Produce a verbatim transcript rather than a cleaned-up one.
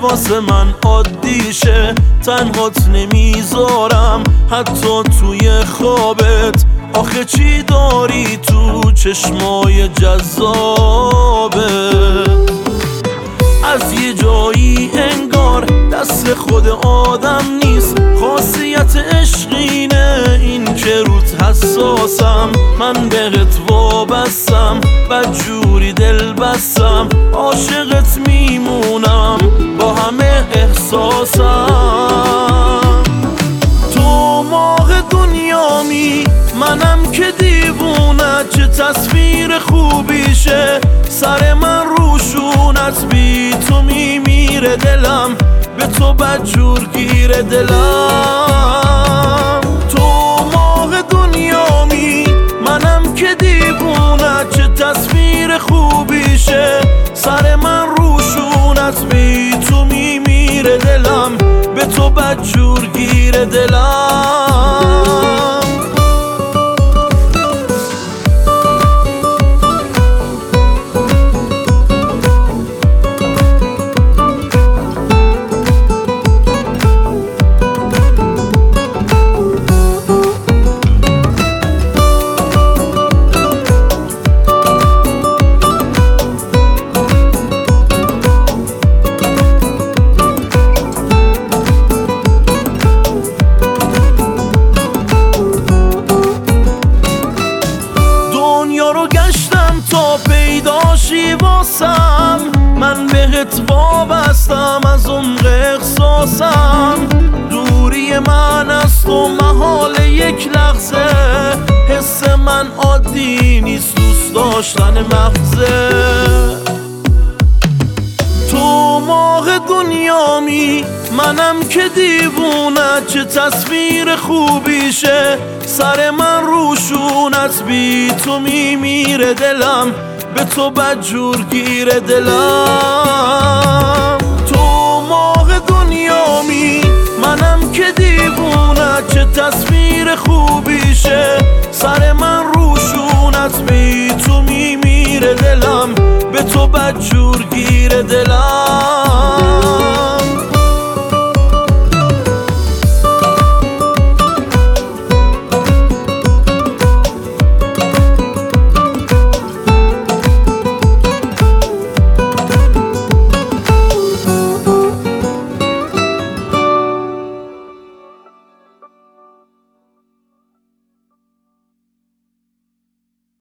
واسه من عادیشه، تنهات نمیذارم حتی توی خوابت. آخه چی داری تو چشمای جذابت؟ از یه جایی انگار دست خود آدم نیست، خاصیت عشقینه این که روت حساسم. من بهت وابستم، بدجوری دل بستم، عاشقت میمونم با همه احساسم. تو ماه دنیامی، منم که دیوونت، چه تصویر خوبیشه سر من روشونت. بی تو میمیره دلم، به تو بدجور گیره دلم. تو ماه دنیامی، منم که دیوونت، چه تصویر خوبیشه سر من روشونت. بی تو میمیره دلم، به تو بدجور گیره دلم. تا پیداشی واسم، من بهت وابستم از عمق احساسم. دوری من از تو محال یک لحظه، حس من عادی نیست، دوست داشتن مغزه. تو ماه دنیامی، منم که دیوونت، چه تصویر خوبیشه سر من روشونت. بی تو میمیره دلم، به تو بدجور گیره دلم. تو ماه دنیامی، منم که دیوونت، چه تصویر خوبیشه سر من روشونت. بی تو میمیره دلم، به تو بدجور گیره دلم.